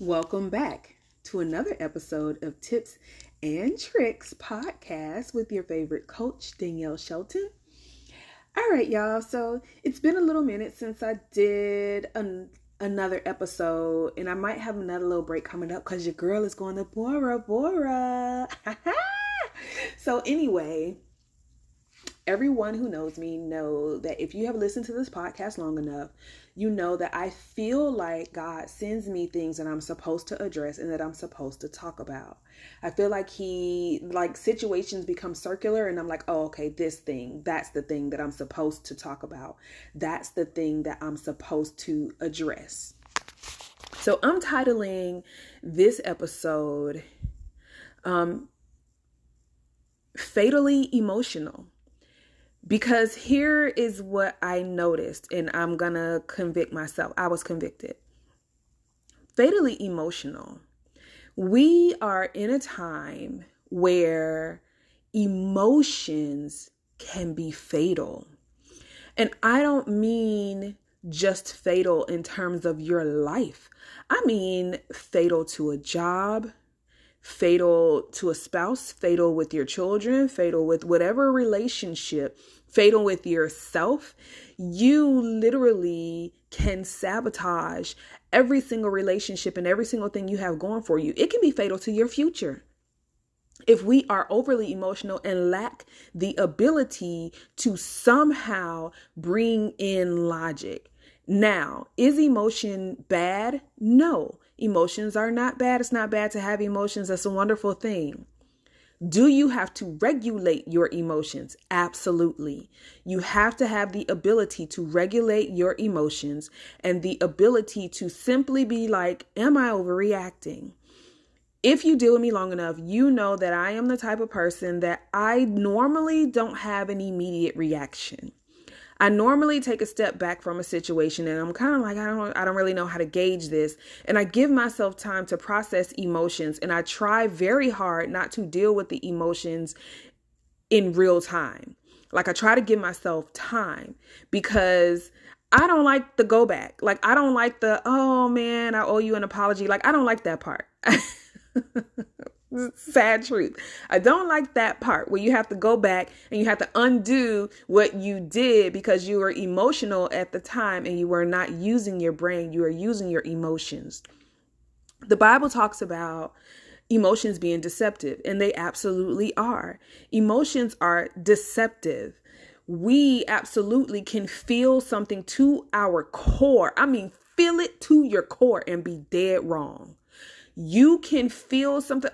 Welcome back to another episode of Tips and Tricks podcast with your favorite coach, Danielle Shelton. All right, y'all. So it's been a little minute since I did another episode, and I might have another little break coming up because your girl is going to Bora Bora. So anyway, everyone who knows me know that if you have listened to this podcast long enough, you know that I feel like God sends me things that I'm supposed to address and that I'm supposed to talk about. I feel like situations become circular and I'm like, oh, okay, this thing, that's the thing that I'm supposed to talk about. That's the thing that I'm supposed to address. So I'm titling this episode, Fatally Emotional. Because here is what I noticed, and I'm going to convict myself. I was convicted. Fatally emotional. We are in a time where emotions can be fatal. And I don't mean just fatal in terms of your life. I mean fatal to a job, fatal to a spouse, fatal with your children, fatal with whatever relationship, fatal with yourself. You literally can sabotage every single relationship and every single thing you have going for you. It can be fatal to your future if we are overly emotional and lack the ability to somehow bring in logic. Now, is emotion bad? No. Emotions are not bad. It's not bad to have emotions. That's a wonderful thing. Do you have to regulate your emotions? Absolutely. You have to have the ability to regulate your emotions and the ability to simply be like, am I overreacting? If you deal with me long enough, you know that I am the type of person that I normally don't have an immediate reaction. I normally take a step back from a situation and I'm kind of like, I don't really know how to gauge this. And I give myself time to process emotions. And I try very hard not to deal with the emotions in real time. Like I try to give myself time because I don't like the go back. Like I don't like the, oh man, I owe you an apology. Like I don't like that part. Sad truth. I don't like that part where you have to go back and you have to undo what you did because you were emotional at the time and you were not using your brain. You were using your emotions. The Bible talks about emotions being deceptive, and they absolutely are. Emotions are deceptive. We absolutely can feel something to our core. I mean, feel it to your core and be dead wrong. You can feel something.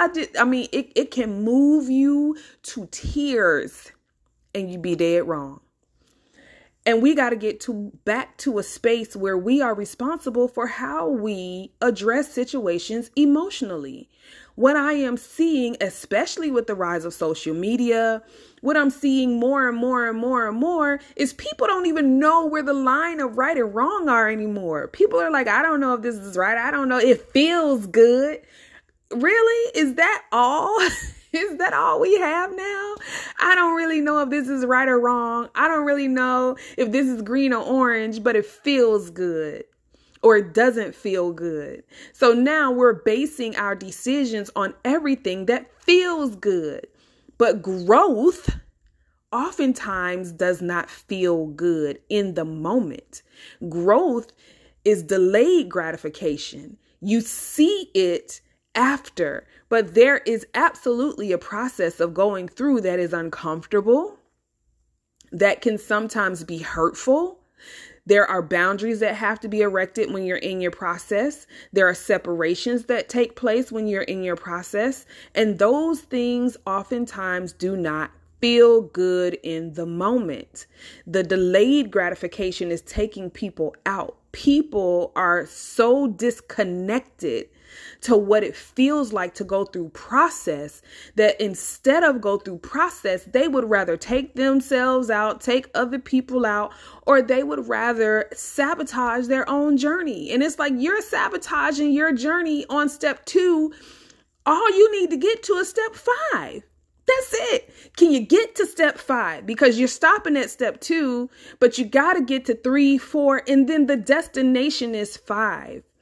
It can move you to tears and you be dead wrong. And we got to get back to a space where we are responsible for how we address situations emotionally. What I am seeing, especially with the rise of social media, what I'm seeing more and more and more and more is people don't even know where the line of right and wrong are anymore. People are like, I don't know if this is right. I don't know. It feels good. Really? Is that all? Is that all we have now? I don't really know if this is right or wrong. I don't really know if this is green or orange, but it feels good. Or it doesn't feel good. So now we're basing our decisions on everything that feels good. But growth oftentimes does not feel good in the moment. Growth is delayed gratification. You see it after, but there is absolutely a process of going through that is uncomfortable, that can sometimes be hurtful. There are boundaries that have to be erected when you're in your process. There are separations that take place when you're in your process. And those things oftentimes do not feel good in the moment. The delayed gratification is taking people out. People are so disconnected to what it feels like to go through process that instead of go through process, they would rather take themselves out, take other people out, or they would rather sabotage their own journey. And it's like you're sabotaging your journey on step 2. All you need to get to is step 5. That's it. Can you get to step 5? Because you're stopping at step 2, but you got to get to 3, 4, and then the destination is 5.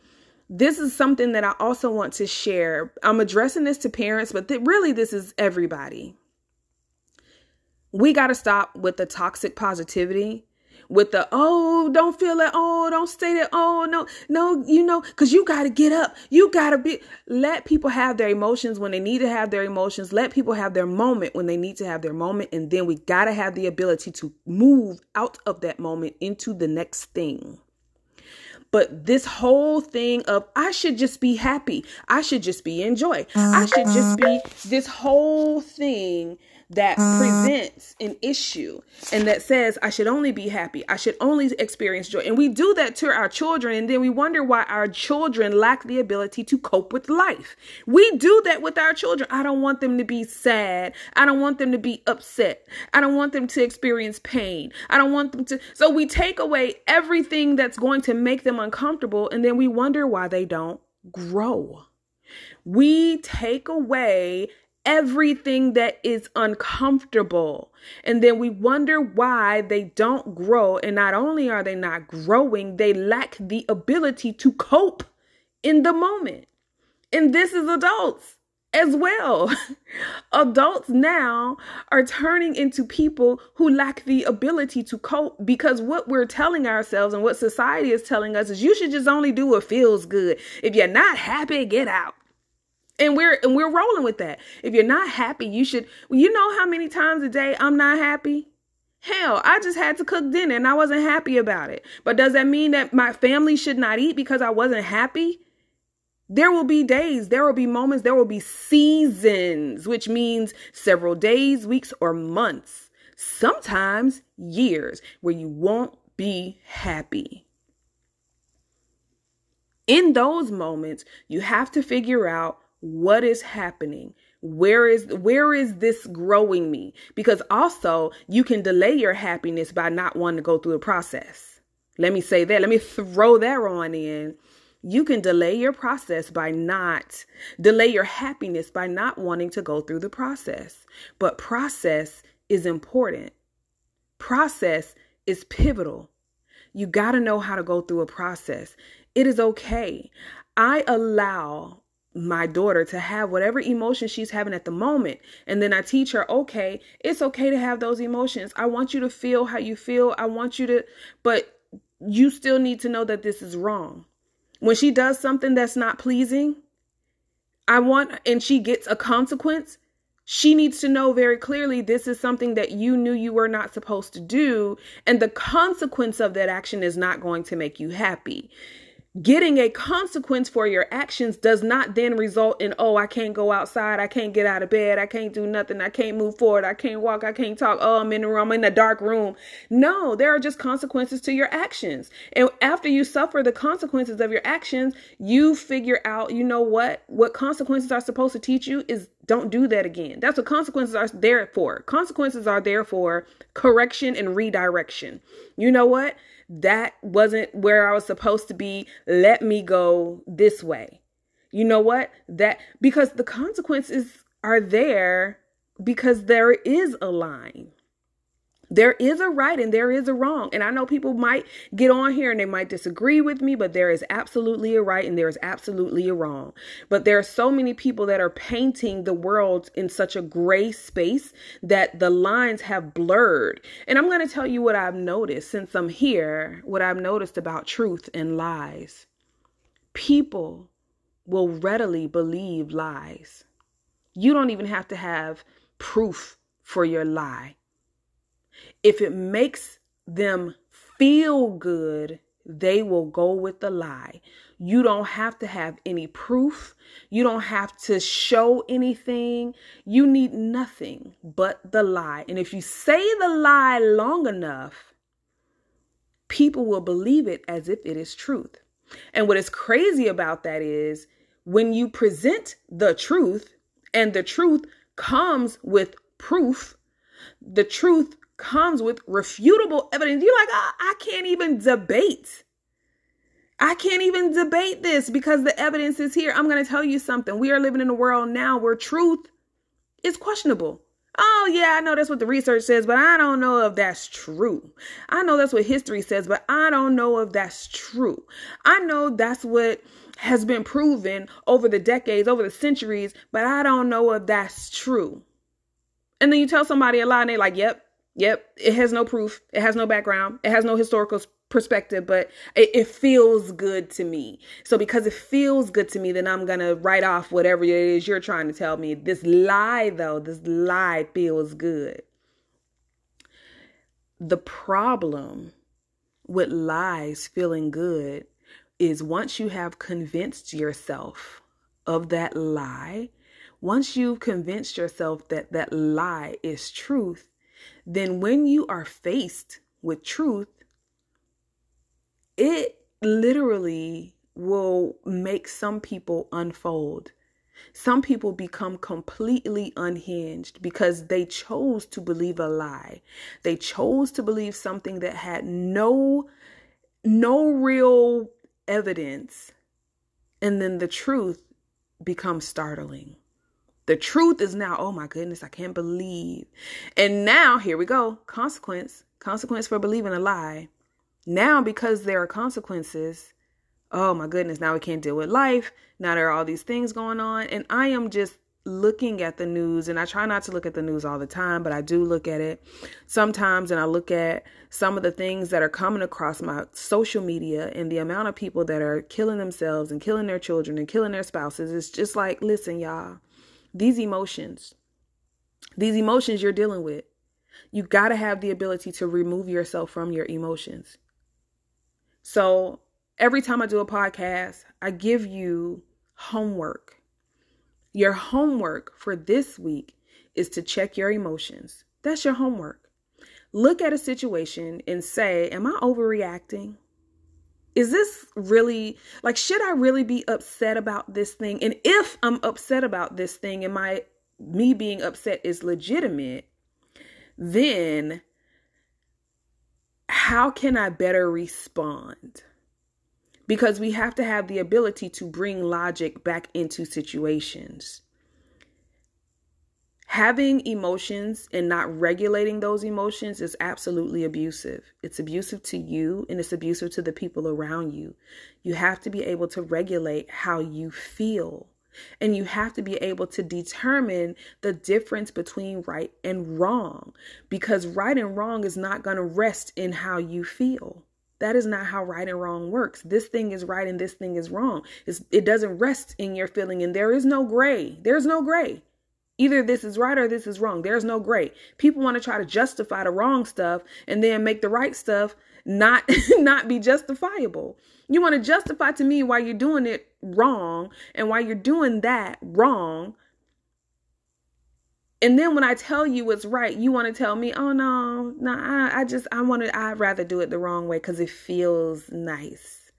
this is something that I also want to share. I'm addressing this to parents, but really this is everybody. We got to stop with the toxic positivity, with the, oh, don't feel it. Oh, don't stay there. Oh, no, because you got to get up. You got to let people have their emotions when they need to have their emotions. Let people have their moment when they need to have their moment. And then we got to have the ability to move out of that moment into the next thing. But this whole thing of, I should just be happy. I should just be in joy. I should just be, this whole thing that presents an issue and that says I should only be happy. I should only experience joy. And we do that to our children. And then we wonder why our children lack the ability to cope with life. We do that with our children. I don't want them to be sad. I don't want them to be upset. I don't want them to experience pain. I don't want them to. So we take away everything that's going to make them uncomfortable. And then we wonder why they don't grow. We take away everything that is uncomfortable. And then we wonder why they don't grow. And not only are they not growing, they lack the ability to cope in the moment. And this is adults as well. Adults now are turning into people who lack the ability to cope, because what we're telling ourselves and what society is telling us is you should just only do what feels good. If you're not happy, get out. And we're rolling with that. If you're not happy, you should. You know how many times a day I'm not happy? Hell, I just had to cook dinner and I wasn't happy about it. But does that mean that my family should not eat because I wasn't happy? There will be days, there will be moments, there will be seasons, which means several days, weeks, or months, sometimes years, where you won't be happy. In those moments, you have to figure out what is happening. Where is this growing me? Because also you can delay your happiness by not wanting to go through the process. Let me say that. Let me throw that on in. You can delay your happiness by not wanting to go through the process. But process is important. Process is pivotal. You got to know how to go through a process. It is okay. I allow my daughter to have whatever emotions she's having at the moment. And then I teach her, okay, it's okay to have those emotions. I want you to feel how you feel. But you still need to know that this is wrong. When she does something that's not pleasing, and she gets a consequence, she needs to know very clearly this is something that you knew you were not supposed to do. And the consequence of that action is not going to make you happy. Getting a consequence for your actions does not then result in, oh, I can't go outside. I can't get out of bed. I can't do nothing. I can't move forward. I can't walk. I can't talk. Oh, I'm in the room. I'm in the dark room. No, there are just consequences to your actions. And after you suffer the consequences of your actions, you figure out, you know what consequences are supposed to teach you is don't do that again. That's what consequences are there for. Consequences are there for correction and redirection. You know what? That wasn't where I was supposed to be. Let me go this way. You know what? Because the consequences are there because there is a line. There is a right and there is a wrong. And I know people might get on here and they might disagree with me, but there is absolutely a right and there is absolutely a wrong. But there are so many people that are painting the world in such a gray space that the lines have blurred. And I'm going to tell you what I've noticed since I'm here, what I've noticed about truth and lies. People will readily believe lies. You don't even have to have proof for your lie. If it makes them feel good, they will go with the lie. You don't have to have any proof. You don't have to show anything. You need nothing but the lie. And if you say the lie long enough, people will believe it as if it is truth. And what is crazy about that is when you present the truth and the truth comes with proof, the truth comes with refutable evidence. You're like, I can't even debate. I can't even debate this because the evidence is here. I'm going to tell you something. We are living in a world now where truth is questionable. Oh, yeah, I know that's what the research says, but I don't know if that's true. I know that's what history says, but I don't know if that's true. I know that's what has been proven over the decades, over the centuries, but I don't know if that's true. And then you tell somebody a lie and they're like, yep, it has no proof. It has no background. It has no historical perspective, but it feels good to me. So because it feels good to me, then I'm going to write off whatever it is you're trying to tell me. This lie feels good. The problem with lies feeling good is once you have convinced yourself of that lie, once you've convinced yourself that that lie is truth, then when you are faced with truth, it literally will make some people unfold. Some people become completely unhinged because they chose to believe a lie. They chose to believe something that had no real evidence. And then the truth becomes startling. The truth is now, oh my goodness, I can't believe. And now, here we go. Consequence for believing a lie. Now, because there are consequences, oh my goodness, now we can't deal with life. Now there are all these things going on. And I am just looking at the news, and I try not to look at the news all the time, but I do look at it sometimes. And I look at some of the things that are coming across my social media and the amount of people that are killing themselves and killing their children and killing their spouses. It's just like, listen, y'all, these emotions you're dealing with, you got to have the ability to remove yourself from your emotions. So every time I do a podcast, I give you homework. Your homework for this week is to check your emotions. That's your homework. Look at a situation and say, am I overreacting? Is this really, like, should I really be upset about this thing? And if I'm upset about this thing and me being upset is legitimate, then how can I better respond? Because we have to have the ability to bring logic back into situations. Having emotions and not regulating those emotions is absolutely abusive. It's abusive to you and it's abusive to the people around you. You have to be able to regulate how you feel. And you have to be able to determine the difference between right and wrong. Because right and wrong is not going to rest in how you feel. That is not how right and wrong works. This thing is right and this thing is wrong. It doesn't rest in your feeling, and there is no gray. There's no gray. Either this is right or this is wrong. There's no gray. People want to try to justify the wrong stuff and then make the right stuff not be justifiable. You want to justify to me why you're doing it wrong and why you're doing that wrong. And then when I tell you what's right, you want to tell me, oh no, I'd rather do it the wrong way because it feels nice.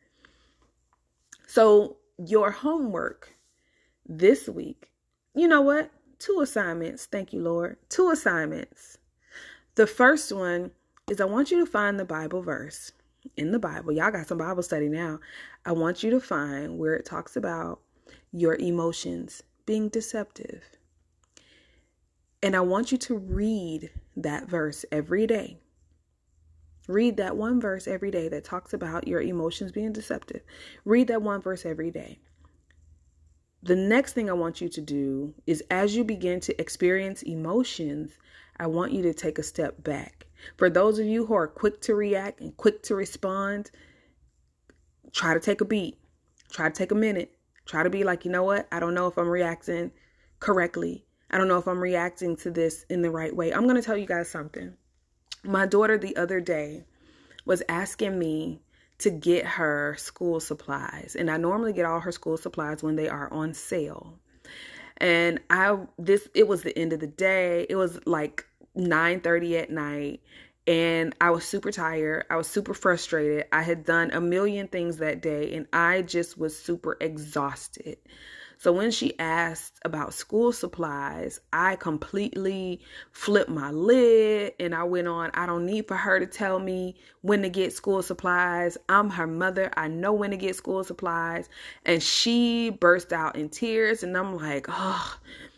So your homework this week, you know what? 2 assignments. Thank you, Lord. 2 assignments. The first one is I want you to find the Bible verse in the Bible. Y'all got some Bible study now. I want you to find where it talks about your emotions being deceptive. And I want you to read that verse every day. Read that one verse every day that talks about your emotions being deceptive. Read that one verse every day. The next thing I want you to do is as you begin to experience emotions, I want you to take a step back. For those of you who are quick to react and quick to respond, try to take a beat. Try to take a minute. Try to be like, you know what? I don't know if I'm reacting correctly. I don't know if I'm reacting to this in the right way. I'm going to tell you guys something. My daughter the other day was asking me to get her school supplies. And I normally get all her school supplies when they are on sale. And it was the end of the day. It was like 9:30 at night. And I was super tired. I was super frustrated. I had done a million things that day and I just was super exhausted. So when she asked about school supplies, I completely flipped my lid and I went on, I don't need for her to tell me when to get school supplies. I'm her mother. I know when to get school supplies. And she burst out in tears and I'm like, oh.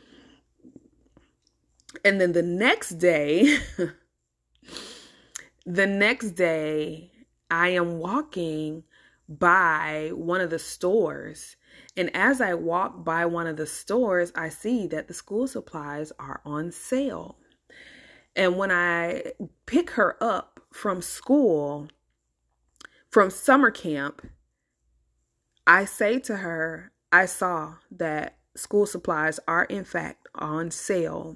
And then the next day, I am walking by one of the stores. And as I walk by one of the stores, I see that the school supplies are on sale. And when I pick her up from school, from summer camp, I say to her, I saw that school supplies are in fact on sale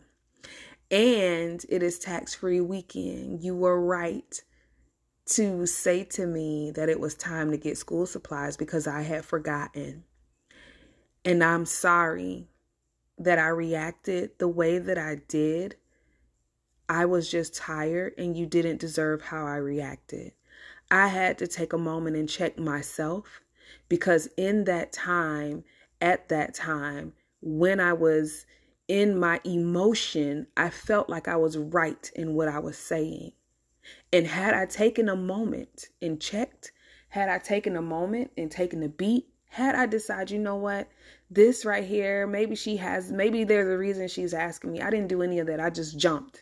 and it is tax-free weekend. You were right to say to me that it was time to get school supplies because I had forgotten. And I'm sorry that I reacted the way that I did. I was just tired and you didn't deserve how I reacted. I had to take a moment and check myself because in that time, at that time, when I was in my emotion, I felt like I was right in what I was saying. And had I taken a moment and checked, had I taken a moment and taken a beat, had I decided, you know what, this right here, maybe there's a reason she's asking me. I didn't do any of that. I just jumped.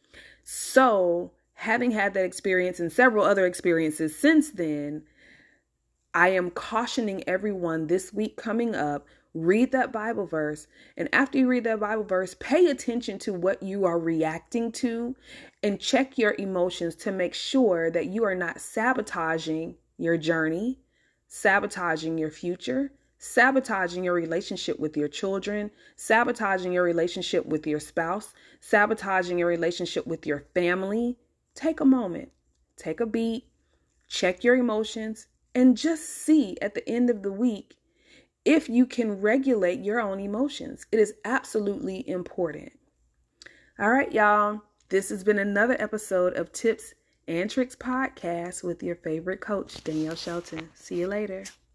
So having had that experience and several other experiences since then, I am cautioning everyone this week coming up, read that Bible verse. And after you read that Bible verse, pay attention to what you are reacting to and check your emotions to make sure that you are not sabotaging your journey, sabotaging your future, sabotaging your relationship with your children, sabotaging your relationship with your spouse, sabotaging your relationship with your family. Take a moment, take a beat, check your emotions, and just see at the end of the week if you can regulate your own emotions. It is absolutely important. All right, y'all. This has been another episode of Tips and Tricks Podcast with your favorite coach, Danielle Shelton. See you later.